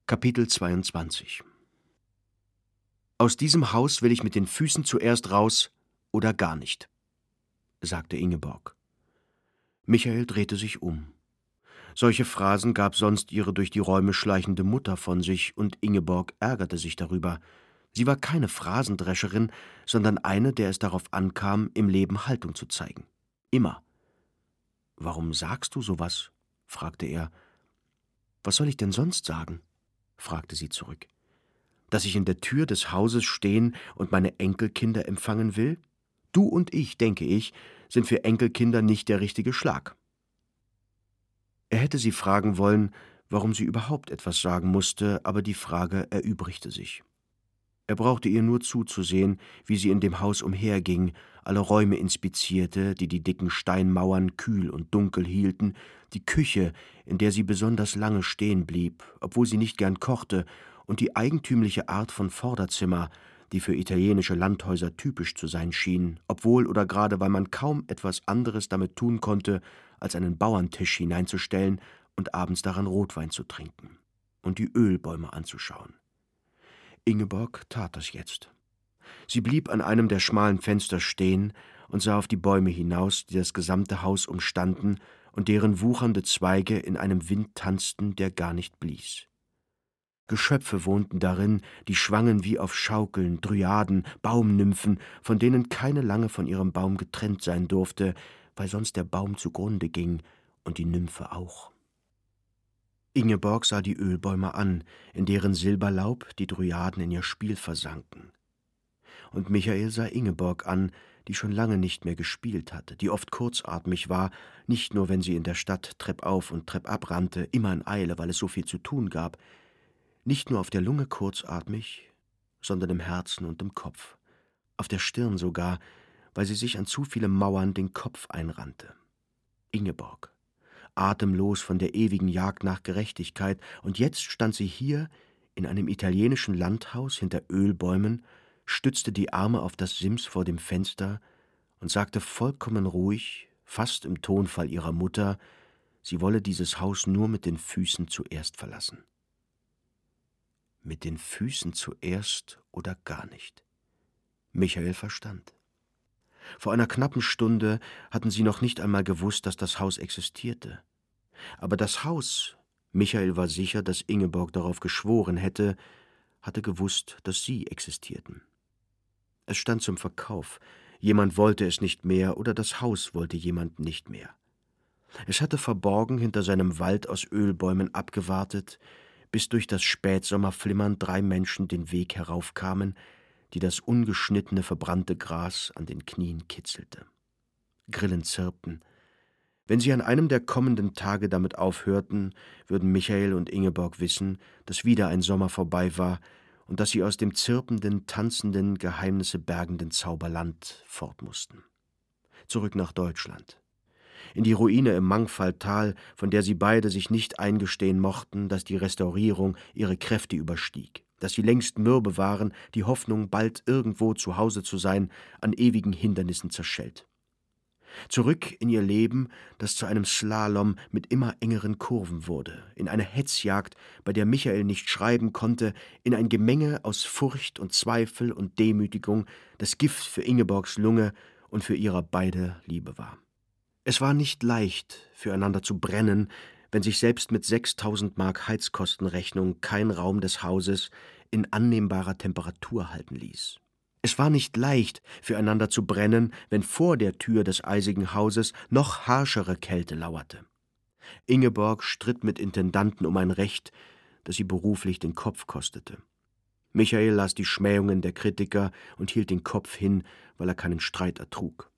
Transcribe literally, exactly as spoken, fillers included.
Kapitel zweiundzwanzig. »Aus diesem Haus will ich mit den Füßen zuerst raus oder gar nicht«, sagte Ingeborg. Michael drehte sich um. Solche Phrasen gab sonst ihre durch die Räume schleichende Mutter von sich, und Ingeborg ärgerte sich darüber. Sie war keine Phrasendrescherin, sondern eine, der es darauf ankam, im Leben Haltung zu zeigen. Immer. »Warum sagst du sowas?« fragte er. »Was soll ich denn sonst sagen?« fragte sie zurück. »Dass ich in der Tür des Hauses stehen und meine Enkelkinder empfangen will? Du und ich, denke ich, sind für Enkelkinder nicht der richtige Schlag.« Er hätte sie fragen wollen, warum sie überhaupt etwas sagen musste, aber die Frage erübrigte sich. Er brauchte ihr nur zuzusehen, wie sie in dem Haus umherging, alle Räume inspizierte, die die dicken Steinmauern kühl und dunkel hielten, die Küche, in der sie besonders lange stehen blieb, obwohl sie nicht gern kochte, und die eigentümliche Art von Vorderzimmer, die für italienische Landhäuser typisch zu sein schien, obwohl oder gerade weil man kaum etwas anderes damit tun konnte, als einen Bauerntisch hineinzustellen und abends daran Rotwein zu trinken und die Ölbäume anzuschauen. Ingeborg tat das jetzt. Sie blieb an einem der schmalen Fenster stehen und sah auf die Bäume hinaus, die das gesamte Haus umstanden und deren wuchernde Zweige in einem Wind tanzten, der gar nicht blies. Geschöpfe wohnten darin, die schwangen wie auf Schaukeln, Dryaden, Baumnymphen, von denen keine lange von ihrem Baum getrennt sein durfte, weil sonst der Baum zugrunde ging und die Nymphe auch. Ingeborg sah die Ölbäume an, in deren Silberlaub die Dryaden in ihr Spiel versanken. Und Michael sah Ingeborg an, die schon lange nicht mehr gespielt hatte, die oft kurzatmig war, nicht nur wenn sie in der Stadt treppauf und treppab rannte, immer in Eile, weil es so viel zu tun gab, nicht nur auf der Lunge kurzatmig, sondern im Herzen und im Kopf, auf der Stirn sogar, weil sie sich an zu viele Mauern den Kopf einrannte. Ingeborg, atemlos von der ewigen Jagd nach Gerechtigkeit, und jetzt stand sie hier in einem italienischen Landhaus hinter Ölbäumen, stützte die Arme auf das Sims vor dem Fenster und sagte vollkommen ruhig, fast im Tonfall ihrer Mutter, sie wolle dieses Haus nur mit den Füßen zuerst verlassen. Mit den Füßen zuerst oder gar nicht. Michael verstand. Vor einer knappen Stunde hatten sie noch nicht einmal gewusst, dass das Haus existierte. Aber das Haus, Michael war sicher, dass Ingeborg darauf geschworen hätte, hatte gewusst, dass sie existierten. Es stand zum Verkauf. Jemand wollte es nicht mehr oder das Haus wollte jemand nicht mehr. Es hatte verborgen hinter seinem Wald aus Ölbäumen abgewartet, bis durch das Spätsommerflimmern drei Menschen den Weg heraufkamen, die das ungeschnittene, verbrannte Gras an den Knien kitzelte. Grillen zirpten. Wenn sie an einem der kommenden Tage damit aufhörten, würden Michael und Ingeborg wissen, dass wieder ein Sommer vorbei war und dass sie aus dem zirpenden, tanzenden, Geheimnisse bergenden Zauberland fort mussten. Zurück nach Deutschland. In die Ruine im Mangfalltal, von der sie beide sich nicht eingestehen mochten, dass die Restaurierung ihre Kräfte überstieg, dass sie längst mürbe waren, die Hoffnung, bald irgendwo zu Hause zu sein, an ewigen Hindernissen zerschellt. Zurück in ihr Leben, das zu einem Slalom mit immer engeren Kurven wurde, in eine Hetzjagd, bei der Michael nicht schreiben konnte, in ein Gemenge aus Furcht und Zweifel und Demütigung, das Gift für Ingeborgs Lunge und für ihrer beide Liebe war. Es war nicht leicht, füreinander zu brennen, wenn sich selbst mit sechstausend Mark Heizkostenrechnung kein Raum des Hauses in annehmbarer Temperatur halten ließ. Es war nicht leicht, füreinander zu brennen, wenn vor der Tür des eisigen Hauses noch harschere Kälte lauerte. Ingeborg stritt mit Intendanten um ein Recht, das sie beruflich den Kopf kostete. Michael las die Schmähungen der Kritiker und hielt den Kopf hin, weil er keinen Streit ertrug.